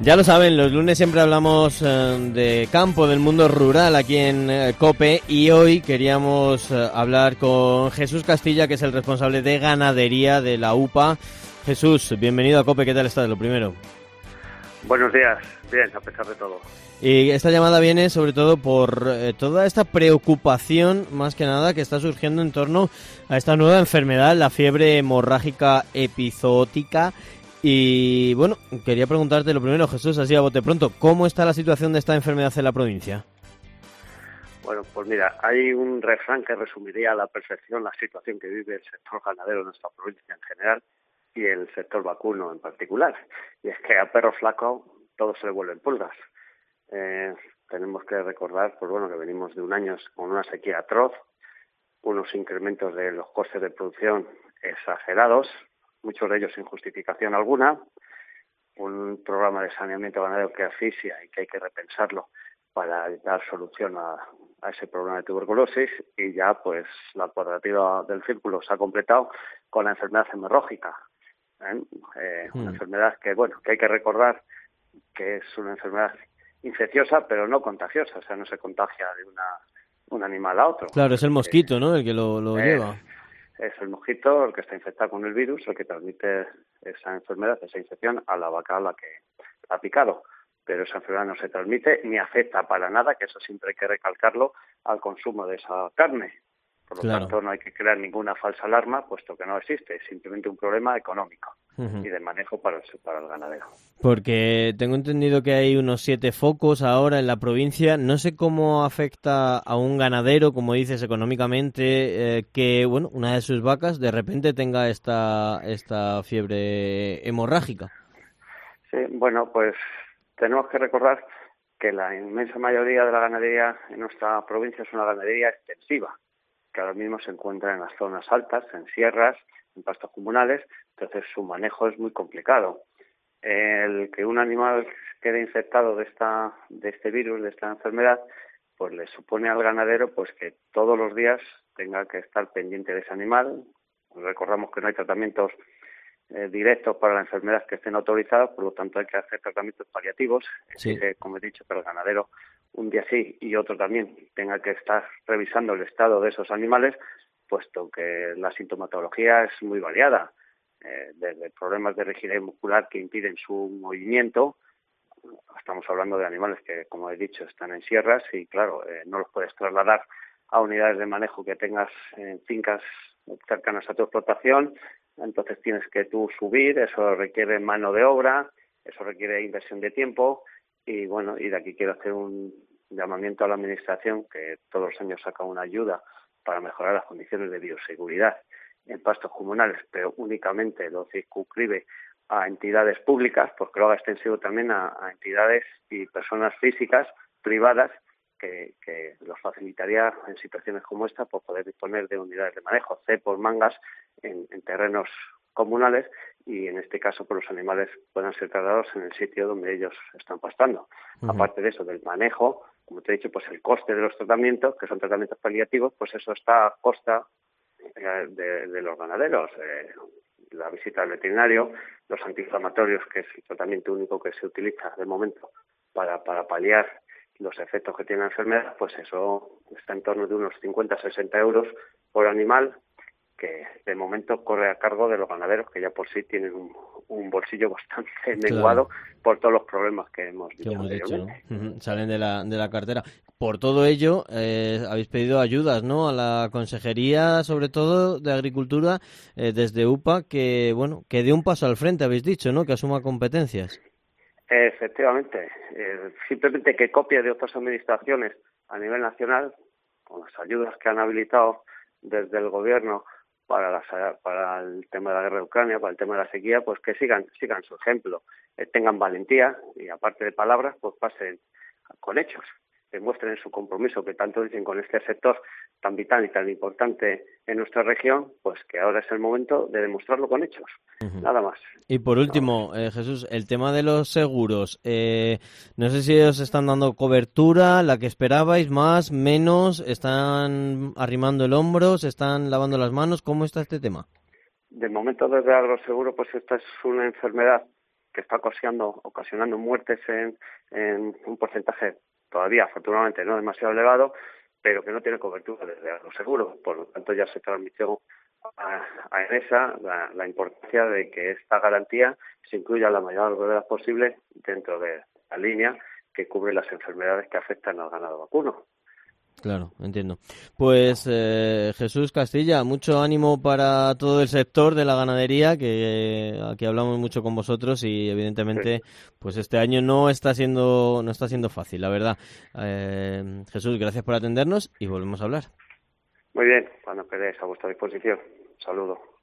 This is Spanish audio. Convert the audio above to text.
Ya lo saben, los lunes siempre hablamos de campo, del mundo rural aquí en COPE, y hoy queríamos hablar con Jesús Castilla, que es el responsable de ganadería de la UPA. Jesús, bienvenido a COPE, ¿qué tal estás? Lo primero. Buenos días, bien, a pesar de todo. Y esta llamada viene sobre todo por toda esta preocupación, más que nada, que está surgiendo en torno a esta nueva enfermedad, la fiebre hemorrágica epizootica. Y bueno, quería preguntarte lo primero, Jesús, así a bote pronto, ¿cómo está la situación de esta enfermedad en la provincia? Bueno, pues mira, hay un refrán que resumiría a la perfección la situación que vive el sector ganadero en nuestra provincia en general y el sector vacuno en particular. Y es que a perro flaco todo se le vuelven pulgas. Tenemos que recordar, pues bueno, que venimos de un año con una sequía atroz, unos incrementos de los costes de producción exagerados, muchos de ellos sin justificación alguna, un programa de saneamiento ganadero que asfixia y que hay que repensarlo para dar solución a ese problema de tuberculosis, y ya pues la cuadratura del círculo se ha completado con la enfermedad hemorrágica, una enfermedad que bueno, que hay que recordar que es una enfermedad infecciosa pero no contagiosa, o sea, no se contagia de un animal a otro. Claro, es el mosquito, ¿no?, el que lo lleva. Es el mosquito el que está infectado con el virus, el que transmite esa enfermedad, esa infección a la vaca a la que ha picado. Pero esa enfermedad no se transmite ni afecta para nada, que eso siempre hay que recalcarlo, al consumo de esa carne. Por lo tanto, no hay que crear ninguna falsa alarma, puesto que no existe, es simplemente un problema económico y de manejo para el ganadero. Porque tengo entendido que hay unos 7 focos ahora en la provincia. No sé cómo afecta a un ganadero, como dices, económicamente, que bueno, una de sus vacas de repente tenga esta fiebre hemorrágica. Sí, bueno, pues tenemos que recordar que la inmensa mayoría de la ganadería en nuestra provincia es una ganadería extensiva, que ahora mismo se encuentra en las zonas altas, en sierras, en pastos comunales, entonces su manejo es muy complicado. El que un animal quede infectado de este virus, de esta enfermedad, pues le supone al ganadero pues que todos los días tenga que estar pendiente de ese animal. Recordamos que no hay tratamientos directos para la enfermedad que estén autorizados, por lo tanto hay que hacer tratamientos paliativos. Sí. Como he dicho, que el ganadero un día sí y otro también tenga que estar revisando el estado de esos animales, puesto que la sintomatología es muy variada, desde problemas de rigidez muscular que impiden su movimiento. Estamos hablando de animales que, como he dicho, están en sierras y, claro, no los puedes trasladar a unidades de manejo que tengas en fincas cercanas a tu explotación, entonces tienes que tú subir, eso requiere mano de obra, eso requiere inversión de tiempo, y bueno, y de aquí quiero hacer un llamamiento a la Administración, que todos los años saca una ayuda para mejorar las condiciones de bioseguridad en pastos comunales, pero únicamente lo circunscribe a entidades públicas, porque lo haga extensivo también a entidades y personas físicas privadas que los facilitaría en situaciones como esta por poder disponer de unidades de manejo, cepos, mangas en terrenos comunales, y en este caso pues los animales puedan ser tratados en el sitio donde ellos están pastando. Aparte de eso, del manejo, como te he dicho, pues el coste de los tratamientos, que son tratamientos paliativos, pues eso está a costa de los ganaderos. La visita al veterinario, los antiinflamatorios, que es el tratamiento único que se utiliza de momento para paliar los efectos que tiene la enfermedad, pues eso está en torno de unos 50-60 euros por animal, que de momento corre a cargo de los ganaderos, que ya por sí tienen un bolsillo bastante menguado por todos los problemas que hemos dicho anteriormente. ¿No? Salen de la cartera. Por todo ello, habéis pedido ayudas, ¿no?, a la Consejería, sobre todo de Agricultura, desde UPA, que bueno, que dé un paso al frente, habéis dicho, ¿no?, que asuma competencias. Efectivamente, simplemente que copie de otras administraciones a nivel nacional, con las ayudas que han habilitado desde el Gobierno para el tema de la guerra de Ucrania, para el tema de la sequía, pues que sigan su ejemplo, tengan valentía y, aparte de palabras, pues pasen con hechos, demuestren su compromiso, que tanto dicen, con este sector tan vital y tan importante en nuestra región, pues que ahora es el momento de demostrarlo con hechos. Nada más. Y por último, Jesús, el tema de los seguros. No sé si os están dando cobertura, la que esperabais, más, menos, están arrimando el hombro, se están lavando las manos. ¿Cómo está este tema? De momento, desde Agroseguro, pues esta es una enfermedad que está ocasionando muertes en un porcentaje todavía, afortunadamente, no demasiado elevado, pero que no tiene cobertura desde los seguros. Por lo tanto, ya se transmitió a ENESA la importancia de que esta garantía se incluya la mayor brevedad posible dentro de la línea que cubre las enfermedades que afectan al ganado vacuno. Claro, entiendo. Pues Jesús Castilla, mucho ánimo para todo el sector de la ganadería, que aquí hablamos mucho con vosotros y evidentemente pues este año no está siendo fácil, la verdad. Jesús, gracias por atendernos y volvemos a hablar. Muy bien, cuando queréis, a vuestra disposición. Saludos.